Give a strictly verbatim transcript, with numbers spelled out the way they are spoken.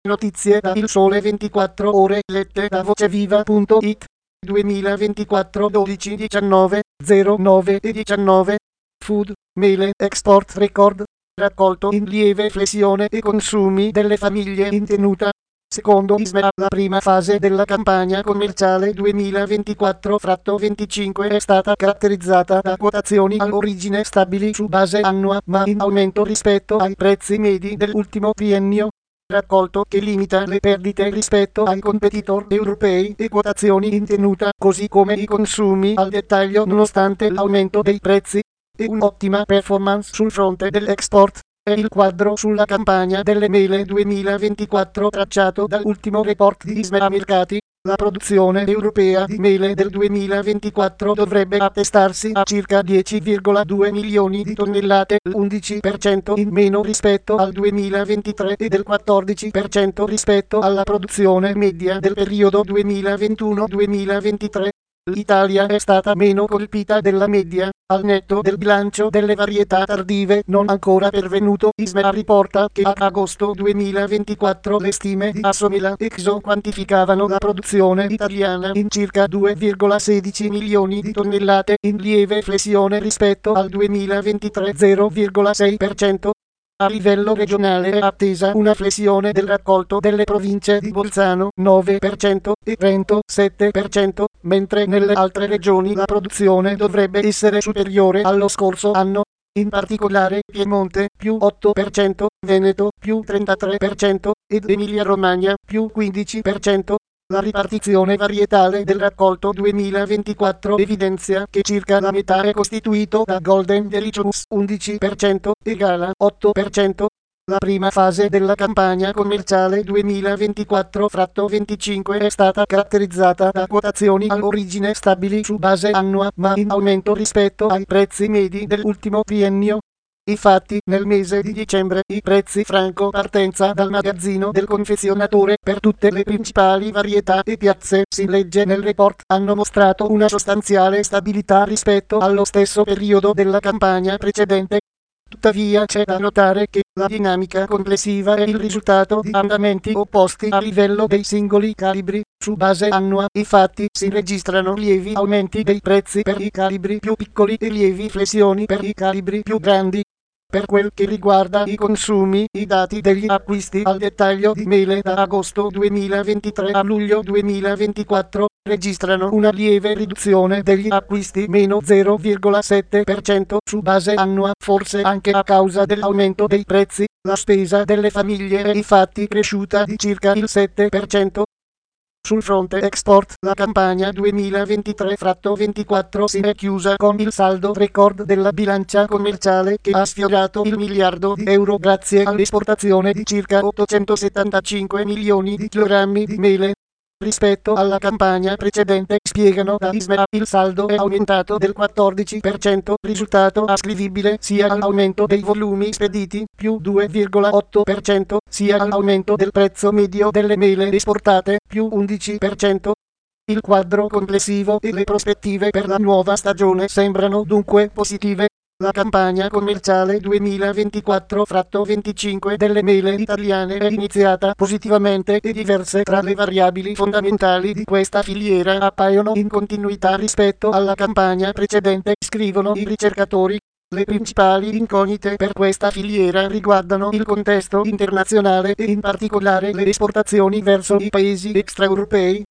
Notizie da Il Sole ventiquattro Ore lette da voceviva punto it duemilaventiquattro dodici diciannove zero nove e diciannove Food, mele, export record, raccolto in lieve flessione e consumi delle famiglie in tenuta. Secondo ISMEA, la prima fase della campagna commerciale duemilaventiquattro venticinque è stata caratterizzata da quotazioni all'origine stabili su base annua, ma in aumento rispetto ai prezzi medi dell'ultimo triennio. Raccolto che limita le perdite rispetto ai competitor europei e quotazioni in tenuta, così come i consumi al dettaglio nonostante l'aumento dei prezzi, e un'ottima performance sul fronte dell'export. È il quadro sulla campagna delle mele duemilaventiquattro tracciato dall'ultimo report di ISMEA Mercati. La produzione europea di mele del duemilaventiquattro dovrebbe attestarsi a circa dieci virgola due milioni di tonnellate, l'undici per cento in meno rispetto al duemilaventitré e del quattordici per cento rispetto alla produzione media del periodo duemilaventuno duemilaventitré. L'Italia è stata meno colpita della media, al netto del bilancio delle varietà tardive non ancora pervenuto. ISMEA riporta che a agosto duemilaventiquattro le stime di Assomila Exo quantificavano la produzione italiana in circa due virgola sedici milioni di tonnellate, in lieve flessione rispetto al duemilaventitré zero virgola sei per cento. A livello regionale è attesa una flessione del raccolto delle province di Bolzano nove per cento e Trento sette per cento, mentre nelle altre regioni la produzione dovrebbe essere superiore allo scorso anno. In particolare Piemonte più otto per cento, Veneto più trentatré per cento ed Emilia-Romagna più quindici per cento. La ripartizione varietale del raccolto duemilaventiquattro evidenzia che circa la metà è costituito da Golden Delicious undici per cento e Gala otto per cento. La prima fase della campagna commerciale duemilaventiquattro venticinque è stata caratterizzata da quotazioni all'origine stabili su base annua, ma in aumento rispetto ai prezzi medi dell'ultimo triennio. Infatti, nel mese di dicembre i prezzi franco partenza dal magazzino del confezionatore per tutte le principali varietà e piazze, si legge nel report, hanno mostrato una sostanziale stabilità rispetto allo stesso periodo della campagna precedente. Tuttavia c'è da notare che la dinamica complessiva è il risultato di andamenti opposti a livello dei singoli calibri. Su base annua, infatti, si registrano lievi aumenti dei prezzi per i calibri più piccoli e lievi flessioni per i calibri più grandi. Per quel che riguarda i consumi, i dati degli acquisti al dettaglio di mele da agosto duemilaventitré a luglio duemilaventiquattro registrano una lieve riduzione degli acquisti meno zero virgola sette per cento su base annua, forse anche a causa dell'aumento dei prezzi. La spesa delle famiglie è infatti cresciuta di circa il sette per cento. Sul fronte export, la campagna duemilaventitré ventiquattro si è chiusa con il saldo record della bilancia commerciale che ha sfiorato il miliardo di euro grazie all'esportazione di circa ottocentosettantacinque milioni di chilogrammi di mele. Rispetto alla campagna precedente, spiegano da ISMEA, il saldo è aumentato del quattordici per cento, risultato ascrivibile sia all'aumento dei volumi spediti, più due virgola otto per cento, sia all'aumento del prezzo medio delle mele esportate, più undici per cento. Il quadro complessivo e le prospettive per la nuova stagione sembrano dunque positive. La campagna commerciale duemilaventiquattro venticinque delle mele italiane è iniziata positivamente e diverse tra le variabili fondamentali di questa filiera appaiono in continuità rispetto alla campagna precedente, scrivono i ricercatori. Le principali incognite per questa filiera riguardano il contesto internazionale e in particolare le esportazioni verso i paesi extraeuropei.